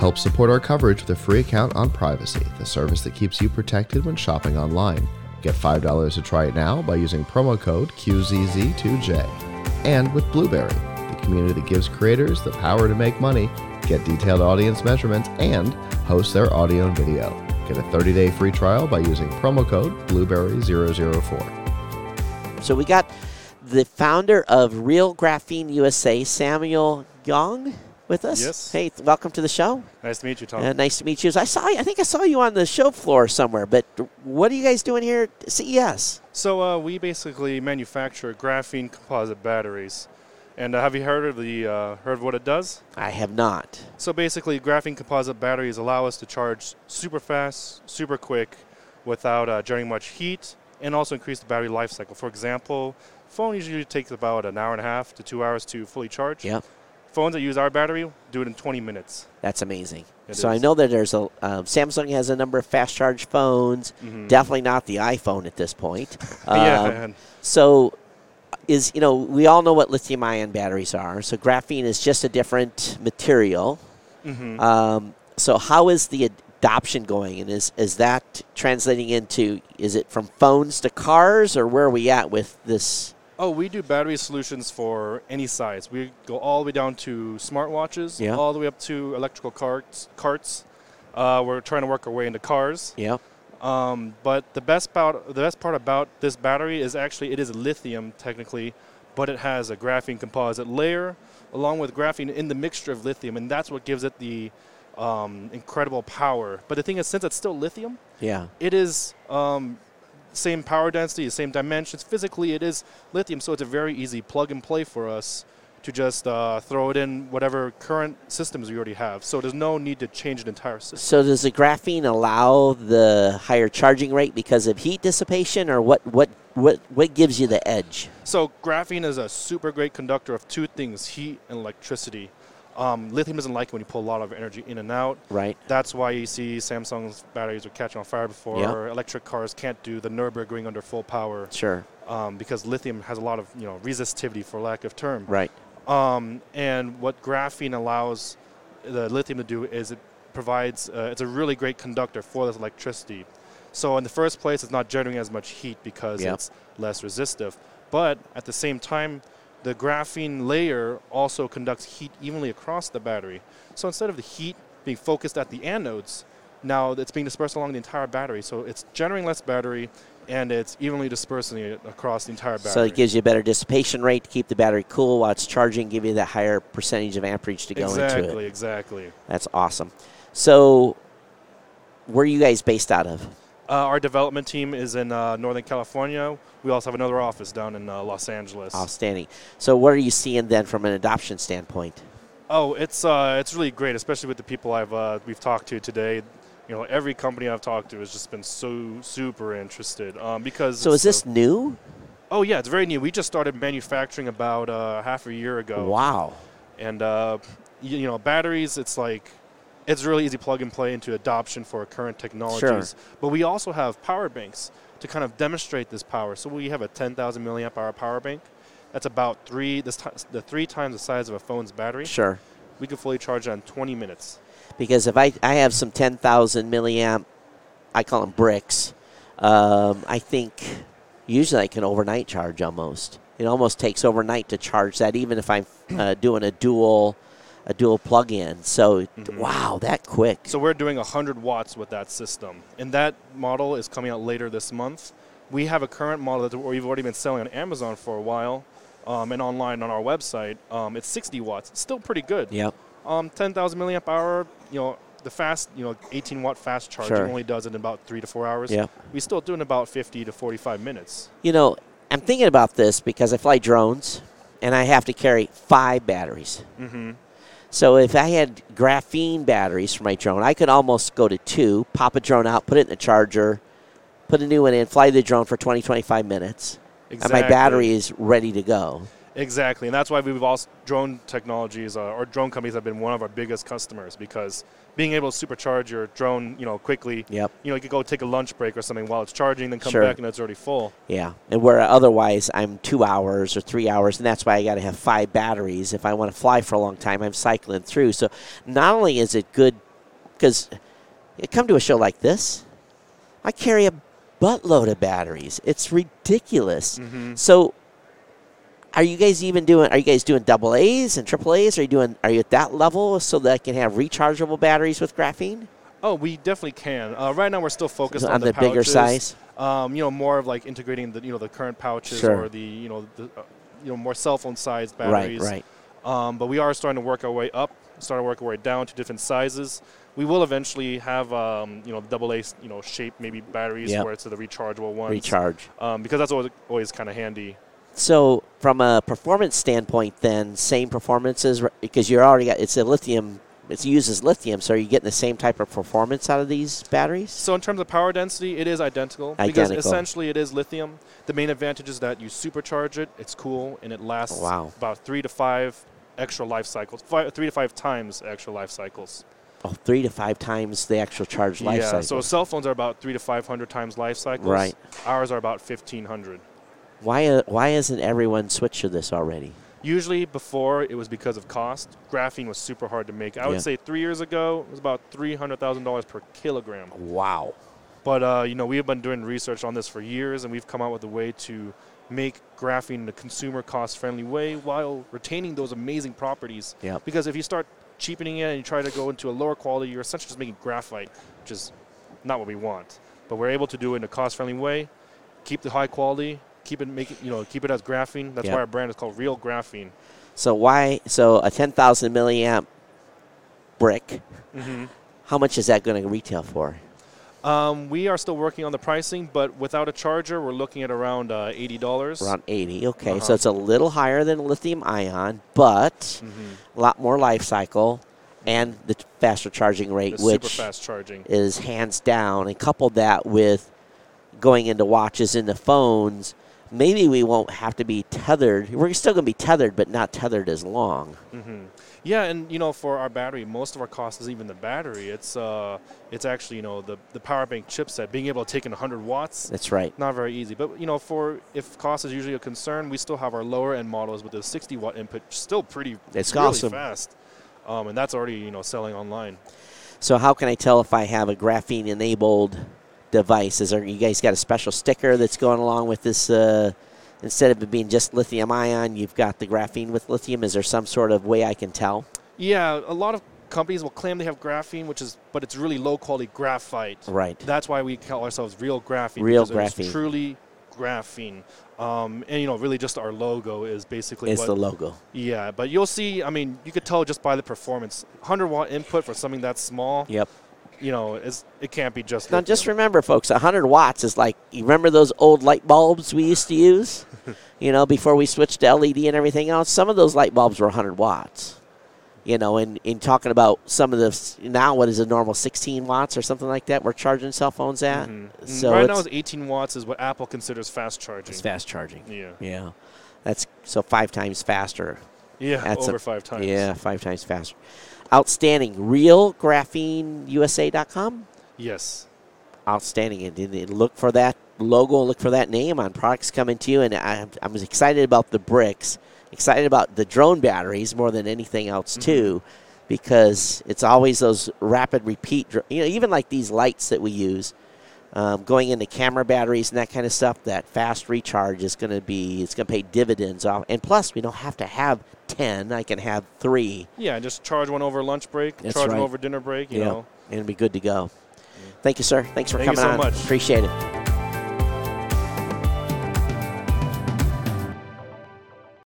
Help support our coverage with a free account on Privacy, the service that keeps you protected when shopping online. Get $5 to try it now by using promo code QZZ2J. And with Blueberry, the community that gives creators the power to make money, get detailed audience measurements, and host their audio and video. Get a 30-day free trial by using promo code Blueberry004. So we got the founder of Real Graphene USA, Samuel Yong, with us. Yes. Hey, welcome to the show. Nice to meet you, Tom. Nice to meet you. I think I saw you on the show floor somewhere, but what are you guys doing here at CES? So we basically manufacture graphene composite batteries. And have you heard of what it does? I have not. So basically, graphene composite batteries allow us to charge super fast, super quick, without generating much heat, and also increase the battery life cycle. For example, phone usually takes about an hour and a half to 2 hours to fully charge. Yep. Phones that use our battery do it in 20 minutes. That's amazing. It so is. I know that there's a Samsung has a number of fast charge phones. Mm-hmm. Definitely not the iPhone at this point. Yeah. So we all know what lithium-ion batteries are. So graphene is just a different material. Mm-hmm. So how is the adoption going, and is that translating into? Is it from phones to cars, or where are we at with this? Oh, we do battery solutions for any size. We go all the way down to smartwatches, Yeah. all the way up to electrical carts. We're trying to work our way into cars. Yeah. But the best part about this battery is actually it is lithium technically, but it has a graphene composite layer along with graphene in the mixture of lithium, and that's what gives it the incredible power. But the thing is, since it's still lithium, Yeah. it is same power density, same dimensions. Physically, it is lithium, so it's a very easy plug and play for us to just throw it in whatever current systems we already have. So there's no need to change an entire system. So does the graphene allow the higher charging rate because of heat dissipation, or what gives you the edge? So graphene is a super great conductor of two things, heat and electricity. Lithium doesn't like it when you pull a lot of energy in and out. Right. That's why you see Samsung's batteries were catching on fire before. Yeah. Or electric cars can't do the Nürburgring under full power. Sure. Because lithium has a lot of resistivity, for lack of term. Right. And what graphene allows the lithium to do is it provides, it's a really great conductor for this electricity. So in the first place, it's not generating as much heat because Yep. it's less resistive. But at the same time, the graphene layer also conducts heat evenly across the battery. So instead of the heat being focused at the anodes, now it's being dispersed along the entire battery. So it's generating less battery, and it's evenly dispersing it across the entire battery. So it gives you a better dissipation rate to keep the battery cool while it's charging, give you that higher percentage of amperage to go into it. Exactly. That's awesome. So where are you guys based out of? Our development team is in Northern California. We also have another office down in Los Angeles. Outstanding. So what are you seeing then from an adoption standpoint? Oh, it's really great, especially with the people we've talked to today. Every company I've talked to has just been so super interested because. So is this new? Oh yeah, it's very new. We just started manufacturing about half a year ago. Wow. And batteries, it's really easy plug and play into adoption for current technologies. Sure. But we also have power banks to kind of demonstrate this power. So we have a 10,000 milliamp hour power bank. That's about three times the size of a phone's battery. Sure. We can fully charge it in 20 minutes. Because if I have some 10,000 milliamp, I call them bricks, I think usually I can overnight charge almost. It almost takes overnight to charge that, even if I'm doing a dual plug-in. So, wow, that quick. So we're doing 100 watts with that system. And that model is coming out later this month. We have a current model that we've already been selling on Amazon for a while and online on our website. It's 60 watts. It's still pretty good. Yep. 10,000 milliamp hour, the fast, 18-watt fast charging only does it in about 3 to 4 hours. Yep. We still do it in about 50 to 45 minutes. I'm thinking about this because I fly drones, and I have to carry 5 batteries. Mm-hmm. So if I had graphene batteries for my drone, I could almost go to 2, pop a drone out, put it in the charger, put a new one in, fly the drone for 20, 25 minutes, Exactly. and my battery is ready to go. Exactly, and that's why we've also drone technologies or drone companies have been one of our biggest customers because being able to supercharge your drone, quickly. Yep. You could go take a lunch break or something while it's charging, then come Sure. back and it's already full. Yeah, and where otherwise I'm 2 hours or 3 hours, and that's why I got to have 5 batteries. If I want to fly for a long time, I'm cycling through. So not only is it good because you come to a show like this, I carry a buttload of batteries. It's ridiculous. Mm-hmm. So, are you guys doing double A's and triple A's? Are you at that level so that I can have rechargeable batteries with graphene? Oh, we definitely can. Right now, we're still focused On on the pouches. bigger size? More of like integrating the current pouches Sure. or the more cell phone sized batteries. Right. But we are starting to work our way up, starting to work our way down to different sizes. We will eventually have double A shape maybe batteries Yep. where it's the rechargeable ones. Recharge. Because that's always kind of handy. So, from a performance standpoint, then same performances because you're already got it's a lithium. It uses lithium, so are you getting the same type of performance out of these batteries? So in terms of power density, it is identical. Because essentially it is lithium. The main advantage is that you supercharge it, it's cool, and it lasts about 3 to 5 extra life cycles. 3 to 5 times extra life cycles. Oh, 3 to 5 times the actual charge life cycle. So cell phones are about 300 to 500 times life cycles. Right. Ours are about 1,500. Why hasn't everyone switched to this already? Usually before, it was because of cost. Graphene was super hard to make. I would say 3 years ago, it was about $300,000 per kilogram. Wow. But, we have been doing research on this for years, and we've come out with a way to make graphene in a consumer cost-friendly way while retaining those amazing properties. Yep. Because if you start cheapening it and you try to go into a lower quality, you're essentially just making graphite, which is not what we want. But we're able to do it in a cost-friendly way, keep the high quality, keep it as graphene. That's why our brand is called Real Graphene. So a 10,000 milliamp brick, how much is that going to retail for? We are still working on the pricing, but without a charger, we're looking at around $80. Around 80, okay. So it's a little higher than lithium ion, but a lot more life cycle and the faster charging rate, which super fast charging is hands down. And coupled that with going into watches, into phones, maybe we won't have to be tethered. We're still going to be tethered, but not tethered as long. Yeah, and for our battery, most of our cost is even the battery. It's actually the power bank chipset. Being able to take in 100 watts. That's right. Not very easy, but if cost is usually a concern, we still have our lower end models with the 60 watt input, still really awesome. fast, and that's already selling online. So how can I tell if I have a graphene enabled device? You guys got a special sticker that's going along with this? Instead of it being just lithium ion, you've got the graphene with lithium. Is there some sort of way I can tell? Yeah, a lot of companies will claim they have graphene, but it's really low quality graphite. Right. That's why we call ourselves Real Graphene. Real Graphene. It's truly graphene. And really just our logo is basically it's the logo. Yeah, but you'll see, you could tell just by the performance. 100 watt input for something that small. Yep. It can't be just Now, lithium. just remember, folks, 100 watts is like, you remember those old light bulbs we used to use? Before we switched to LED and everything else? Some of those light bulbs were 100 watts. And in talking about some of the, now what is a normal 16 watts or something like that we're charging cell phones at? So right now it's 18 watts is what Apple considers fast charging. It's fast charging. Yeah. That's so 5 times faster. Yeah, That's over 5 times. Yeah, 5 times faster. Outstanding. RealGrapheneUSA.com? Yes. Outstanding. And look for that logo, look for that name on products coming to you. And I'm excited about the bricks, excited about the drone batteries more than anything else, too, because it's always those rapid repeat, even like these lights that we use, going into camera batteries and that kind of stuff, that fast recharge is going to pay dividends off. And plus, we don't have to have 10. I can have 3. Yeah, just charge one over lunch break, charge one over dinner break, you know. And it'll be good to go. Thank you, sir. Thanks for coming on. Thank you so much. Appreciate it.